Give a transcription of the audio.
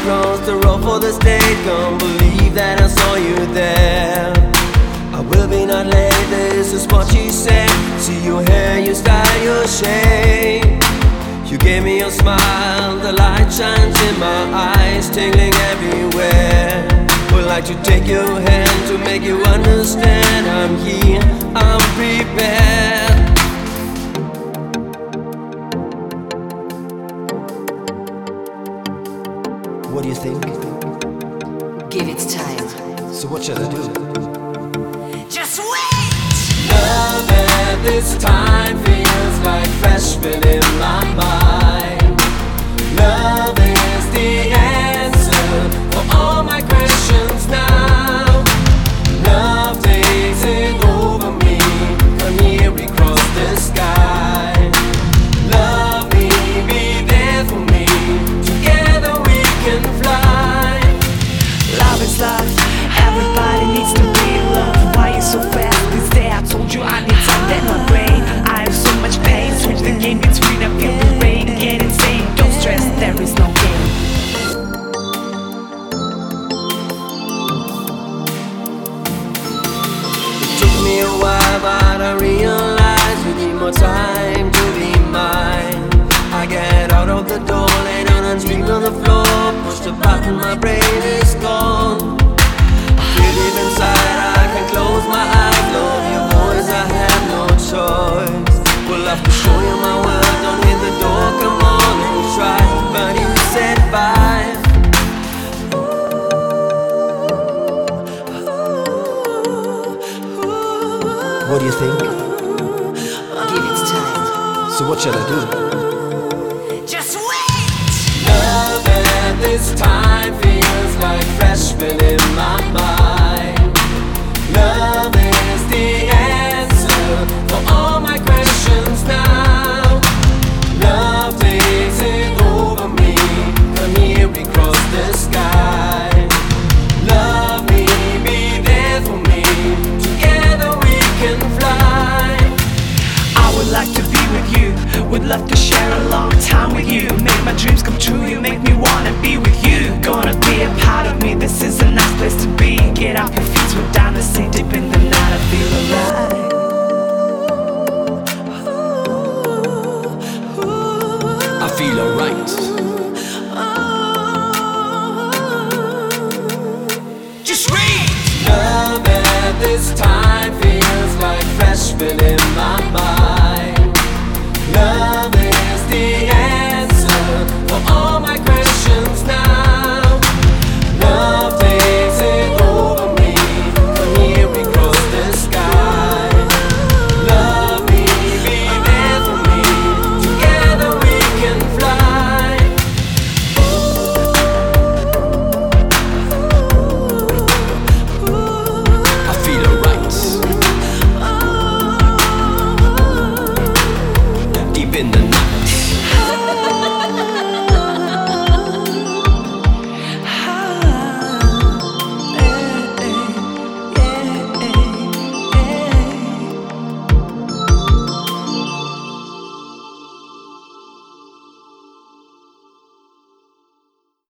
across the road for the state. Can't believe that I saw you there. I will be not late, this is what she said. See your hair, your style, your shape. You gave me your smile, the light shines in my eyes, tingling everywhere. Would like to take your hand to make you understand. I'm here, I'm prepared. What do you think? Give it time. So what shall I do? Just wait! Love at this time feels like freshmen in my mind. Love is the answer for all my questions now. Love takes it over me. Come here, we cross the sky. Love me, be there for me. Together we can fly. Love is love, everybody needs to be loved. Why you so fast these days? I told you I need time in my brain. I have so much pain, switch the game between. I feel the rain, get insane. Don't stress, there is no game. It took me a while, but I realized you need more time to be mine. I get out of the door, lay down and sleep on the floor. Push the button, my brain is gone. I feel deep inside, I can close my eyes. Love your voice, I have no choice. Would love to show you my world, don't hit the door, come on and try. But you said bye. What do you think? Give it time. So what shall I do? Just wait! Love at this time feels like freshmen in my mind. Love is the answer for all my questions now. Love takes it over me. Come here, we cross the sky. Love me, be there for me. Together we can fly. I would like to be with you, would love to share a long time with you. Make my dreams come true, you make me wanna be with you. Gonna be a part of me, this is a nice place to be. Get off your feet, we're down the sea, deep in the night, I feel alive. I feel alright. Just read! Love at this time feels like freshmen in my mind.